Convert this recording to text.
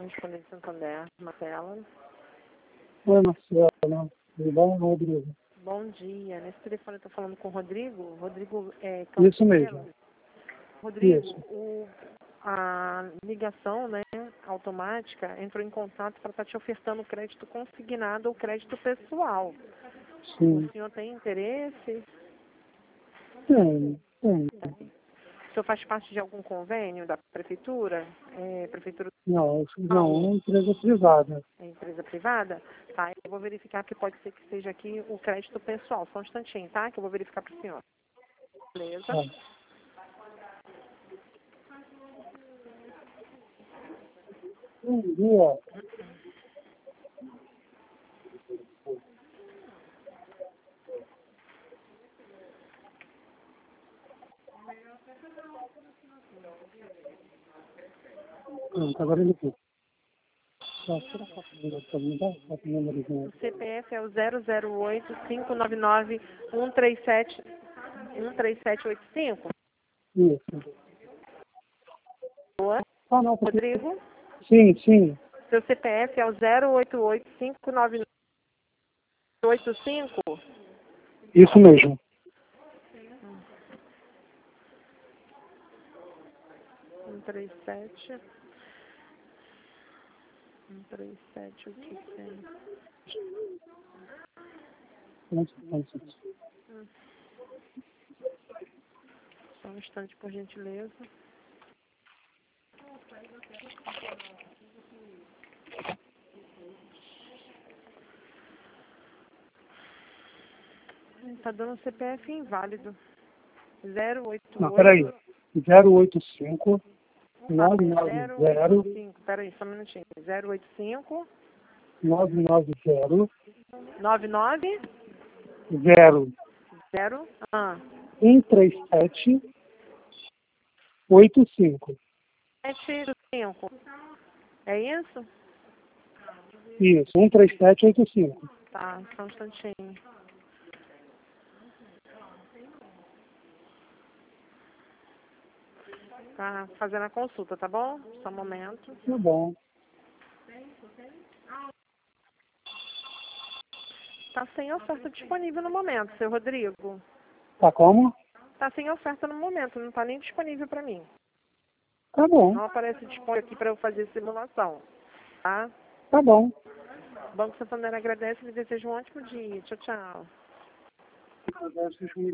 Correspondente Santander, Marcela. Oi, Marcela. Tudo bom, Rodrigo? Bom dia. Nesse telefone eu estou falando com o Rodrigo. Rodrigo é Isso mesmo. Rodrigo, Isso. a ligação, né, automática entrou em contato para estar te ofertando crédito consignado ou crédito pessoal. Sim. O senhor tem interesse? Tem. O senhor faz parte de algum convênio da prefeitura? Prefeitura Não, é uma empresa privada. é empresa privada? Tá, eu vou verificar que pode ser que seja aqui o crédito pessoal. Só um instantinho, tá? Que eu vou verificar para o senhor. Beleza? Tá. Bom dia. Agora ele aqui. Tá, tira a foto dele pra mim, dá a foto do númerozinho. O CPF é o 008-599-13785. Isso. Boa. Ah, não, porque... Rodrigo, Sim. seu CPF é o 088-599-85. Isso mesmo. Um 37 800. Só um instante, por gentileza. Tá dando CPF inválido. 088. Não, peraí. 085 990 085. Peraí, só um minutinho. 085 990 99 0 0 137 85. 75. É isso? Isso, 13785. Tá, só um instantinho. Tá fazendo a consulta, tá bom? Só um momento. Tá bom. Tá sem oferta disponível no momento, seu Rodrigo. Tá como? Tá sem oferta no momento, não tá nem disponível para mim. Tá bom. Não aparece disponível aqui para eu fazer simulação, tá? Tá bom. O Banco Santander agradece e lhe deseja um ótimo dia. Tchau, tchau.